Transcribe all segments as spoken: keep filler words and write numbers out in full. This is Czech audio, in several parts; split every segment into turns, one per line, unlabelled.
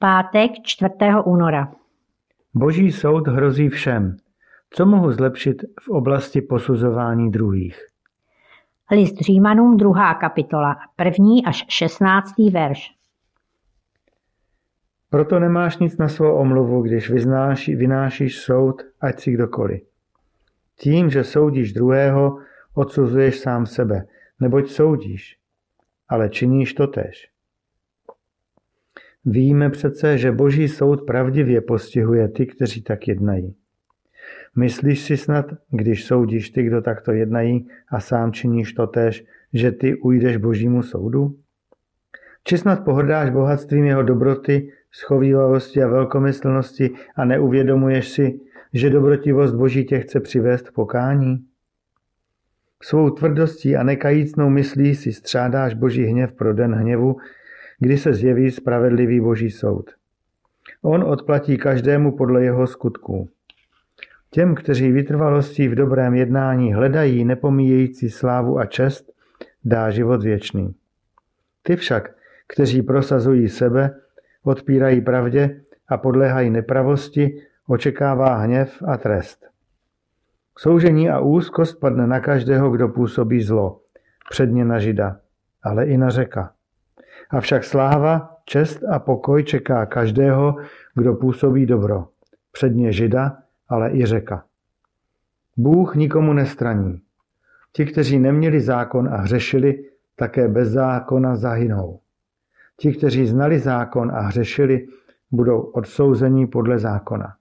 Pátek čtvrtého února.
Boží soud hrozí všem. Co mohu zlepšit v oblasti posuzování druhých?
List Římanům druhá kapitola, první až šestnáctý verš.
Proto nemáš nic na svou omluvu, když vyznáši, vynášíš soud, ať si kdokoliv. Tím, že soudíš druhého, odsuzuješ sám sebe, neboť soudíš, ale činíš totéž. Víme přece, že Boží soud pravdivě postihuje ty, kteří tak jednají. Myslíš si snad, když soudíš ty, kdo takto jednají a sám činíš totéž, že ty ujdeš Božímu soudu? Či snad pohrdáš bohatstvím jeho dobroty, schovívavosti a velkomyslnosti a neuvědomuješ si, že dobrotivost Boží tě chce přivést k pokání? Svou tvrdostí a nekajícnou myslí si střádáš Boží hněv pro den hněvu, kdy se zjeví spravedlivý Boží soud. On odplatí každému podle jeho skutků. Těm, kteří vytrvalostí v dobrém jednání hledají nepomíjející slávu a čest, dá život věčný. Ty však, kteří prosazují sebe, odpírají pravdě a podléhají nepravosti, očekává hněv a trest. Soužení a úzkost padne na každého, kdo působí zlo, předně na Žida, ale i na Řeka. Avšak sláva, čest a pokoj čeká každého, kdo působí dobro, předně Žida, ale i Řeka. Bůh nikomu nestraní. Ti, kteří neměli zákon a hřešili, také bez zákona zahynou. Ti, kteří znali zákon a hřešili, budou odsouzeni podle zákona.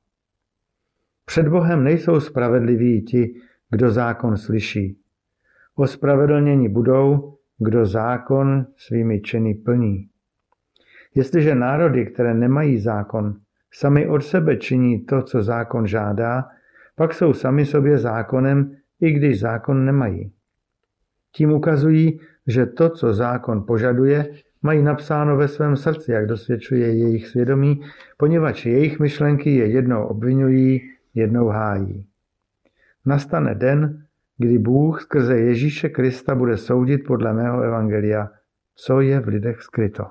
Před Bohem nejsou spravedliví ti, kdo zákon slyší. Ospravedlněni budou, kdo zákon svými činy plní. Jestliže národy, které nemají zákon, sami od sebe činí to, co zákon žádá, pak jsou sami sobě zákonem, i když zákon nemají. Tím ukazují, že to, co zákon požaduje, mají napsáno ve svém srdci, jak dosvědčuje jejich svědomí, poněvadž jejich myšlenky je jednou obvinují, jednou hájí. Nastane den, kdy Bůh skrze Ježíše Krista bude soudit podle mého evangelia, co je v lidech skryto.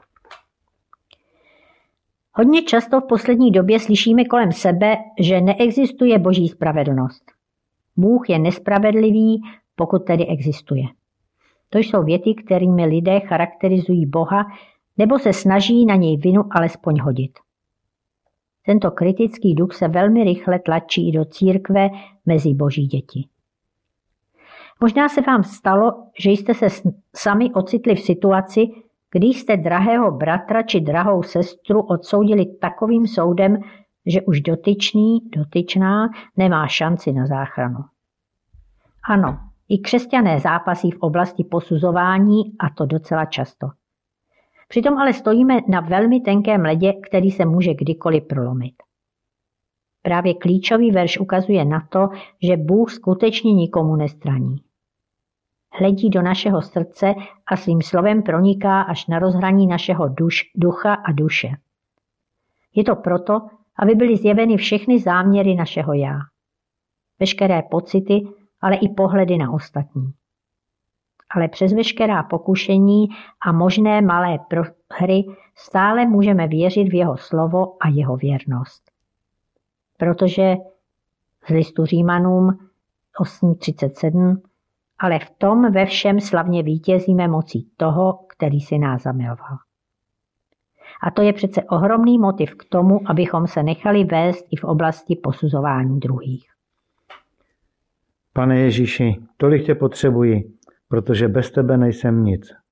Hodně často v poslední době slyšíme kolem sebe, že neexistuje Boží spravedlnost. Bůh je nespravedlivý, pokud tedy existuje. To jsou věty, kterými lidé charakterizují Boha nebo se snaží na něj vinu alespoň hodit. Tento kritický duch se velmi rychle tlačí do církve mezi Boží děti. Možná se vám stalo, že jste se sami ocitli v situaci, když jste drahého bratra či drahou sestru odsoudili takovým soudem, že už dotyčný, dotyčná nemá šanci na záchranu. Ano, i křesťané zápasí v oblasti posuzování, a to docela často. Přitom ale stojíme na velmi tenkém ledě, který se může kdykoliv prolomit. Právě klíčový verš ukazuje na to, že Bůh skutečně nikomu nestraní. Hledí do našeho srdce a svým slovem proniká až na rozhraní našeho duš, ducha a duše. Je to proto, aby byly zjeveny všechny záměry našeho já. Veškeré pocity, ale i pohledy na ostatní. Ale přes veškerá pokušení a možné malé prohry stále můžeme věřit v jeho slovo a jeho věrnost. Protože z listu Římanům osm třicet sedm, ale v tom ve všem slavně vítězíme mocí toho, který si nás zamiloval. A to je přece ohromný motiv k tomu, abychom se nechali vést i v oblasti posuzování druhých.
Pane Ježíši, tolik tě potřebuji, protože bez tebe nejsem nic.